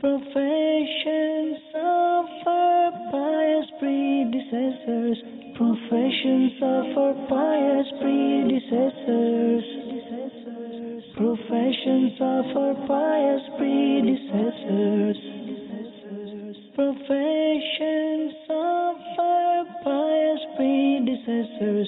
Professions of our pious predecessors, professions of our pious predecessors, professions of our pious predecessors, professions of our pious predecessors.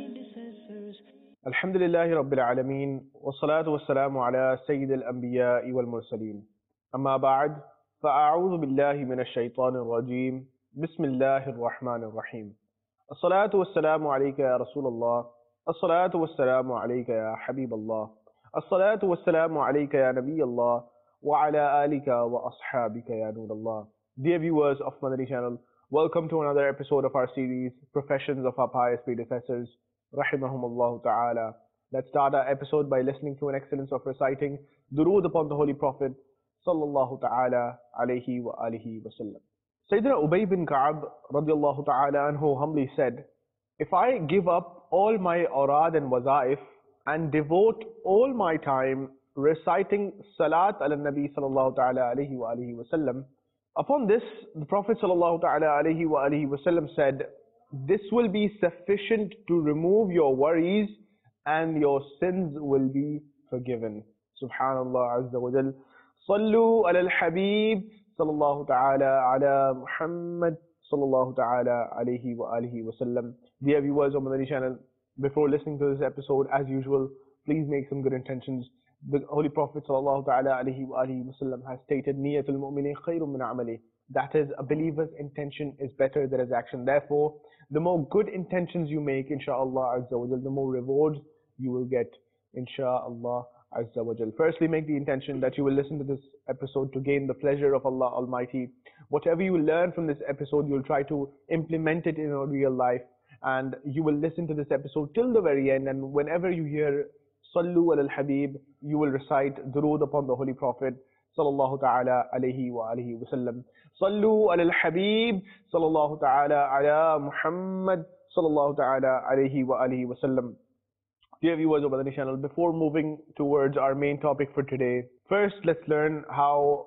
الحمد لله رب العالمين والصلاة والسلام على سيد الأنبياء والمرسلين أما بعد فأعوذ بالله من الشيطان الرجيم بسم الله الرحمن الرحيم الصلاة والسلام عليك يا رسول الله الصلاة والسلام عليك يا حبيب الله الصلاة والسلام عليك يا نبي الله وعلى آلك وأصحابك يا نور الله. Dear viewers of Madani channel, welcome to another episode of our series Professions of Our Pious Predecessors rahimahumullah ta'ala. Let's start our episode by listening to an excellence of reciting durood upon the Holy Prophet sallallahu ta'ala alayhi wa alihi wa sallam. Sayyidina Ubay bin Ka'ab radiallahu ta'ala anhu humbly said, if I give up all my awrad and wazaif and devote all my time reciting salat ala nabi sallallahu ta'ala alayhi wa alihi wa sallam, upon this the Prophet sallallahu ta'ala alayhi wa alihi wa sallam said, this will be sufficient to remove your worries and your sins will be forgiven. Subhanallah Azza wa Jal. Sallu ala al-Habib sallallahu ta'ala ala Muhammad sallallahu ta'ala alayhi wa alihi wa sallam. Dear viewers of Madani channel, before listening to this episode, as usual, please make some good intentions. The Holy Prophet sallallahu ta'ala alayhi wa alihi wa sallam has stated, Niyatul mu'mini khayrun min amali. That is, a believer's intention is better than his action. Therefore, the more good intentions you make, insha'Allah Azza wa Jal, the more rewards you will get, insha'Allah Azza wa Jal. Firstly, make the intention that you will listen to this episode to gain the pleasure of Allah Almighty. Whatever you learn from this episode, you'll try to implement it in your real life. And you will listen to this episode till the very end. And whenever you hear Sallu ala al-Habib, you will recite durood upon the Holy Prophet sallallahu ta'ala alayhi wa alihi wa sallam. Sallu ala al-Habib sallallahu ta'ala ala Muhammad sallallahu ta'ala alayhi wa alihi wa sallam. Dear viewers of Madani channel, before moving towards our main topic for today, first let's learn how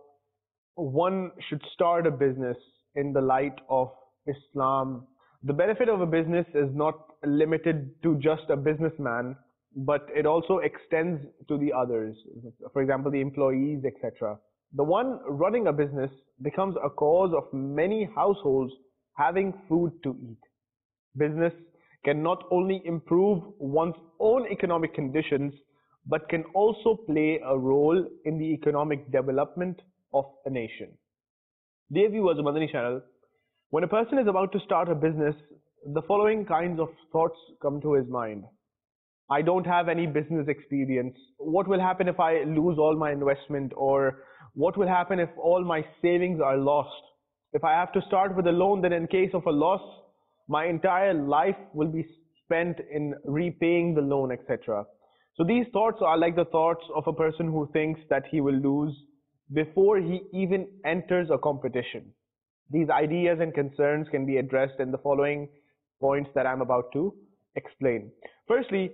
one should start a business in the light of Islam. The benefit of a business is not limited to just a businessman, but it also extends to the others, for example, the employees, etc. The one running a business becomes a cause of many households having food to eat. Business can not only improve one's own economic conditions, but can also play a role in the economic development of a nation. Dear viewers of Madani channel, when a person is about to start a business, the following kinds of thoughts come to his mind. I don't have any business experience. What will happen if I lose all my investment? Or what will happen if all my savings are lost? If I have to start with a loan, then in case of a loss, my entire life will be spent in repaying the loan, etc. So these thoughts are like the thoughts of a person who thinks that he will lose before he even enters a competition. These ideas and concerns can be addressed in the following points that I'm about to explain. Firstly,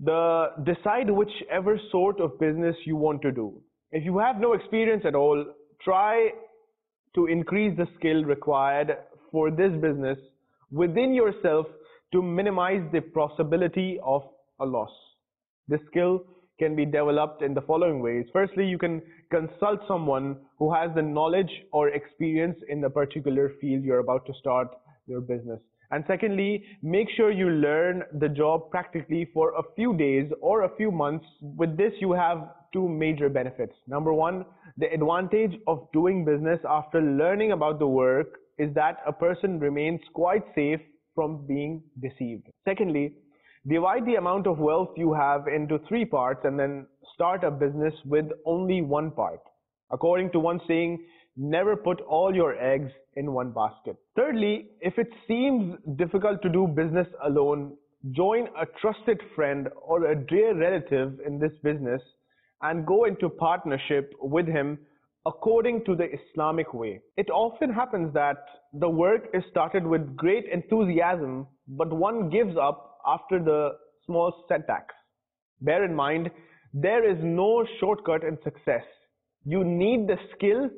decide whichever sort of business you want to do. If you have no experience at all, try to increase the skill required for this business within yourself to minimize the possibility of a loss. This skill can be developed in the following ways. Firstly, you can consult someone who has the knowledge or experience in the particular field you're about to start your business. And secondly, make sure you learn the job practically for a few days or a few months. With this, you have two major benefits. Number one, the advantage of doing business after learning about the work is that a person remains quite safe from being deceived. Secondly, divide the amount of wealth you have into three parts and then start a business with only one part. According to one saying, never put all your eggs in one basket. Thirdly, if it seems difficult to do business alone, join a trusted friend or a dear relative in this business and go into partnership with him according to the Islamic way. It often happens that the work is started with great enthusiasm, but one gives up after the small setbacks. Bear in mind, there is no shortcut in success. You need the skill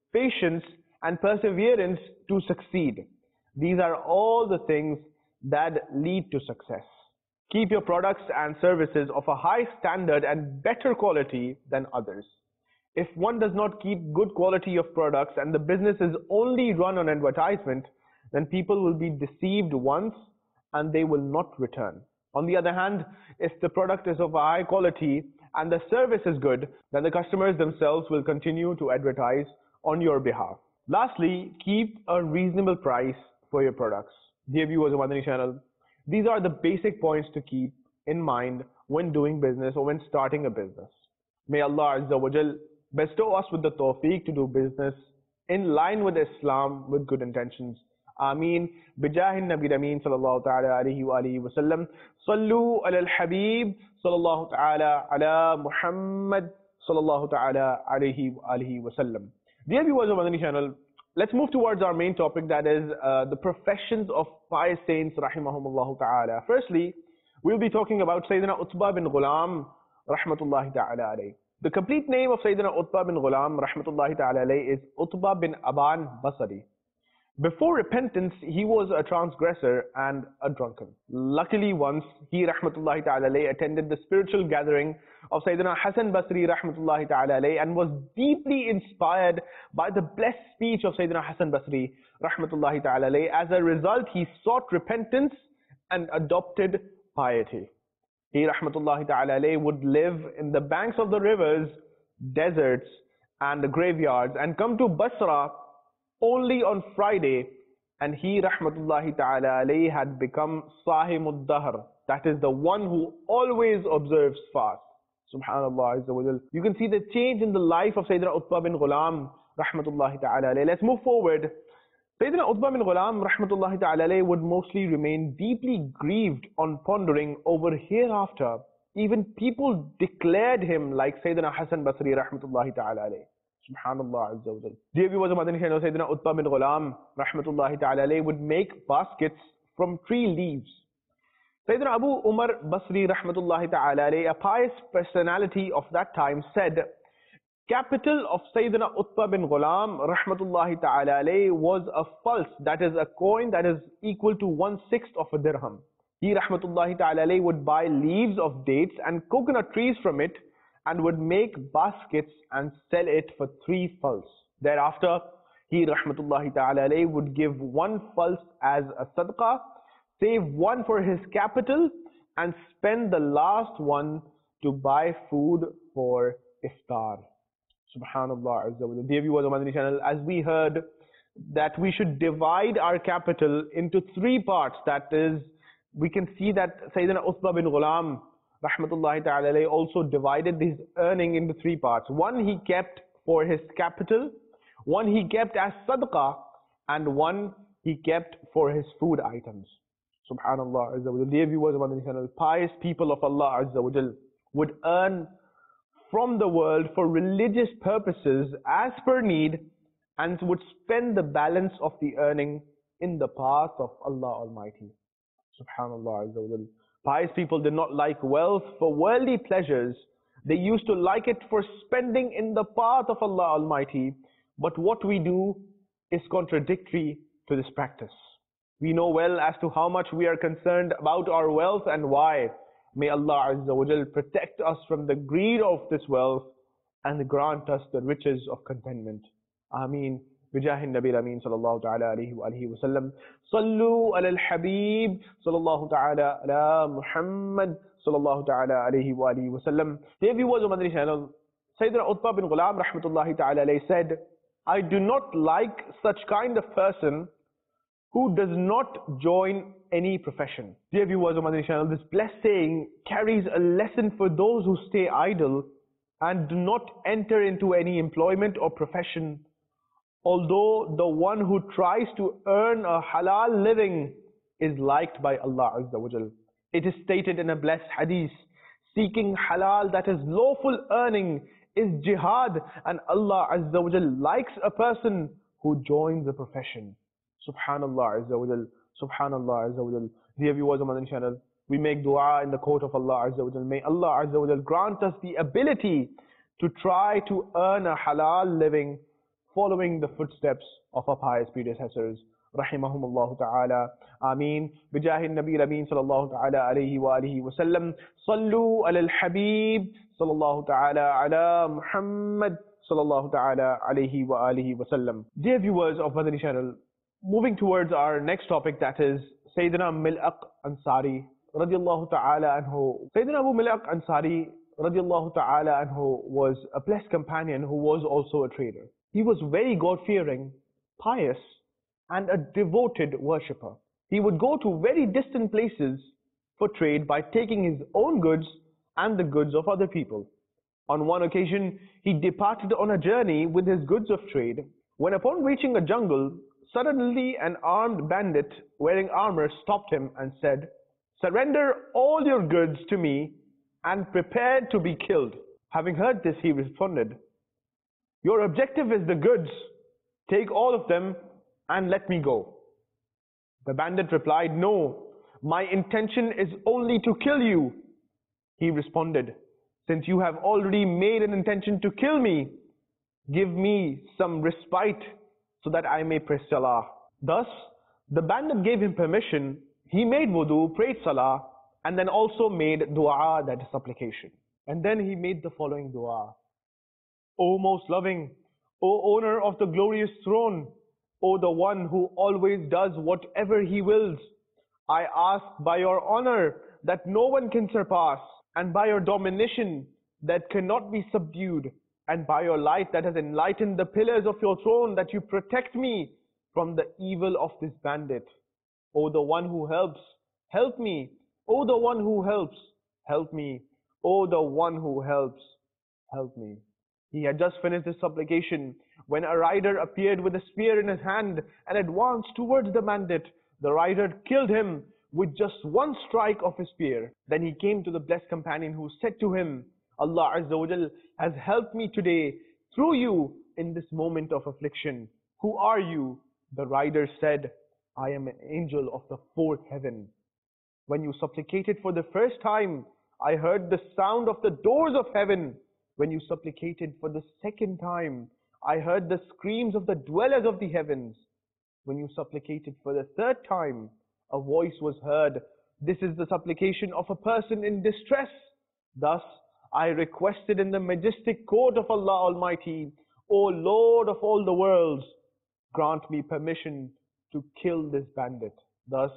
patience, and perseverance to succeed. These are all the things that lead to success. Keep your products and services of a high standard and better quality than others. If one does not keep good quality of products and the business is only run on advertisement, then people will be deceived once and they will not return. On the other hand, if the product is of a high quality and the service is good, then the customers themselves will continue to advertise on your behalf. Lastly, keep a reasonable price for your products. Dear viewers of Madani channel, these are the basic points to keep in mind when doing business or when starting a business. May Allah Azza wa Jal bestow us with the tawfiq to do business in line with Islam with good intentions. Ameen. Bijahin Nabi Ameen sallallahu ta'ala alayhi wa alihi wa sallam. Sallu ala al-Habib sallallahu ta'ala ala Muhammad sallallahu ta'ala alayhi wa alihi wa sallam. Dear viewers of Madani channel, let's move towards our main topic, that is the professions of pious saints rahimahumullah ta'ala. Firstly, we'll be talking about Sayyidina Utbah bin Ghulam rahmatullahi ta'ala alayhi. The complete name of Sayyidina Utbah bin Ghulam rahmatullahi ta'ala alayhi is Utbah bin Aban Basri. Before repentance, he was a transgressor and a drunkard. Luckily, once he rahmatullahi ta'ala alayhi attended the spiritual gathering of Sayyidina Hasan Basri rahmatullahi ta'ala alayhi and was deeply inspired by the blessed speech of Sayyidina Hasan Basri rahmatullahi ta'ala alayhi. As a result, he sought repentance and adopted piety. He rahmatullahi ta'ala alayhi would live in the banks of the rivers, deserts and the graveyards and come to Basra only on Friday, and he rahmatullahi ta'ala alayhi had become Sahimud Dahr, that is the one who always observes fast. Subhanallah Azza wa Jal. You can see the change in the life of Sayyidina Utbah bin Ghulam rahmatullahi ta'ala alayhi. Let's move forward. Sayyidina Utbah bin Ghulam rahmatullahi ta'ala alayhi would mostly remain deeply grieved on pondering over hereafter. Even people declared him like Sayyidina Hasan Basri rahmatullahi ta'ala alayhi. Subhanallah Azza wa Jal. Dear viewers of Madani channel, Sayyidina Utbah bin Ghulam rahmatullahi ta'ala alayhi would make baskets from tree leaves. Sayyidina Abu Umar Basri rahmatullahi ta'ala alayhi, a pious personality of that time, said, capital of Sayyidina Utbah bin Ghulam rahmatullahi ta'ala alayhi was a false, that is a coin that is equal to 1/6 of a dirham. He rahmatullahi ta'ala alayhi would buy leaves of dates and coconut trees from it and would make baskets and sell it for 3 fulls. Thereafter, he rahmatullahi ta'ala alayhi would give 1 fulls as a sadaqah, save 1 for his capital, and spend the last one to buy food for iftar. Subhanallah Azza wa Jal. Dear viewers of Madani channel, as we heard that we should divide our capital into 3 parts, that is, we can see that Sayyidina Utbah bin Ghulam rahmatullahi ta'ala alayhi also divided his earning into 3 parts. 1 he kept for his capital, 1 he kept as sadaqah, and 1 he kept for his food items. Subhanallah Azza wa Jal. Dear viewers of Madani channel, pious people of Allah Azza wa Jal would earn from the world for religious purposes as per need and would spend the balance of the earning in the path of Allah Almighty. Subhanallah Azza wa Jal. Pious people did not like wealth for worldly pleasures. They used to like it for spending in the path of Allah Almighty. But what we do is contradictory to this practice. We know well as to how much we are concerned about our wealth and why. May Allah Azza wa Jal protect us from the greed of this wealth and grant us the riches of contentment. Ameen. بجاه النبي الأمين صلى الله تعالى عليه وآله وسلم. صلوا على الحبيب صلى الله تعالى على محمد صلى الله تعالى عليه وآله وسلم. Dear viewers of Madani channel, Sayyidina Utbah bin Ghulam rahmatullahi ta'ala alayhi said, I do not like such kind of person who does not join any profession. Dear viewers of Madani channel, this blessed saying carries a lesson for those who stay idle and do not enter into any employment or profession. Although the one who tries to earn a halal living is liked by Allah Azza wa Jal. It is stated in a blessed hadith, seeking halal, that is lawful earning, is jihad, and Allah Azza wa Jal likes a person who joins the profession. Subhanallah Azza wa Jal. Subhanallah Azza wa Jal. Dear viewers of Madani channel, we make dua in the court of Allah Azza wa Jal. May Allah Azza wa Jal grant us the ability to try to earn a halal living following the footsteps of our pious predecessors. Rahimahumullah ta'ala. Ameen. Bijahi Nabi Rabeen sallallahu ta'ala alayhi wa alihi wa sallam. Sallu ala al-Habib sallallahu ta'ala ala Muhammad sallallahu ta'ala alayhi wa alihi wa sallam. Dear viewers of Madani channel, moving towards our next topic, that is Sayyidina Mil'aq Ansari radiallahu ta'ala anhu. Sayyidina Abu Mil'aq Ansari radiallahu ta'ala anhu was a blessed companion who was also a trader. He was very God-fearing, pious, and a devoted worshipper. He would go to very distant places for trade by taking his own goods and the goods of other people. On one occasion, he departed on a journey with his goods of trade, when upon reaching a jungle, suddenly an armed bandit wearing armor stopped him and said, "Surrender all your goods to me and prepare to be killed." Having heard this, he responded, "Your objective is the goods. Take all of them and let me go." The bandit replied, "No, my intention is only to kill you." He responded, "Since you have already made an intention to kill me, give me some respite so that I may pray Salah." Thus, the bandit gave him permission. He made wudu, prayed Salah, and then also made dua, that is supplication. And then he made the following dua. "O most loving, O owner of the glorious throne, O the one who always does whatever he wills, I ask by your honor that no one can surpass, and by your domination that cannot be subdued, and by your light that has enlightened the pillars of your throne, that you protect me from the evil of this bandit. O the one who helps, help me. O the one who helps, help me. O the one who helps, help me." He had just finished his supplication when a rider appeared with a spear in his hand and advanced towards the bandit. The rider killed him with just one strike of his spear. Then he came to the blessed companion, who said to him, "Allah Azza wa Jal has helped me today through you in this moment of affliction. Who are you?" The rider said, "I am an angel of the fourth heaven. When you supplicated for the first time, I heard the sound of the doors of heaven. When you supplicated for the second time, I heard the screams of the dwellers of the heavens. When you supplicated for the third time, a voice was heard. This is the supplication of a person in distress. Thus, I requested in the majestic court of Allah Almighty, O Lord of all the worlds, grant me permission to kill this bandit. Thus,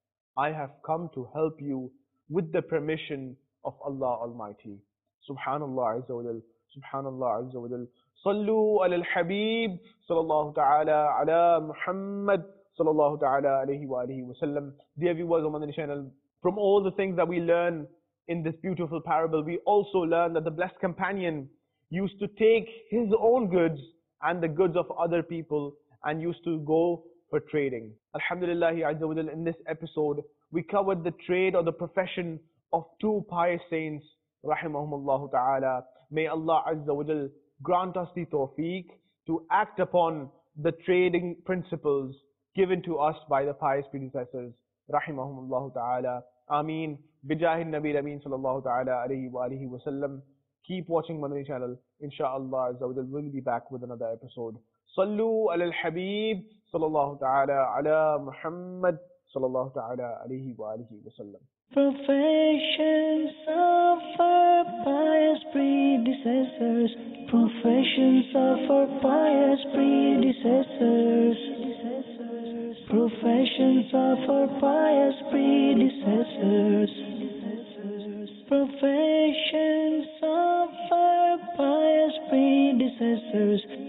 I have come to help you with the permission of Allah Almighty." Subhanallah Azza wa Jal, Subhanallah Azza wa Jal. Sallu ala al-Habib sallallahu ta'ala ala Muhammad sallallahu ta'ala alayhi wa alihi wa sallam. Dear viewers of Madani channel, from all the things that we learn in this beautiful parable, we also learn that the blessed companion used to take his own goods and the goods of other people and used to go for trading. Alhamdulillah Azza wa Jal, in this episode, we covered the trade or the profession of two pious saints, rahimahumullah ta'ala. May Allah Azza wa Jal grant us the tawfiq to act upon the trading principles given to us by the pious predecessors, rahimahumullah ta'ala. Ameen. Bijahi Nabi Rabeen sallallahu ta'ala alayhi wa alihi wa sallam. Keep watching Madani channel. Insha'Allah Azza wa Jal, we'll be back with another episode. Sallu ala al-Habib sallallahu ta'ala ala Muhammad sallallahu ta'ala alayhi wa alihi wa sallam. Professions of our pious predecessors. Professions of our pious predecessors. Professions of our pious predecessors. Professions of our pious predecessors.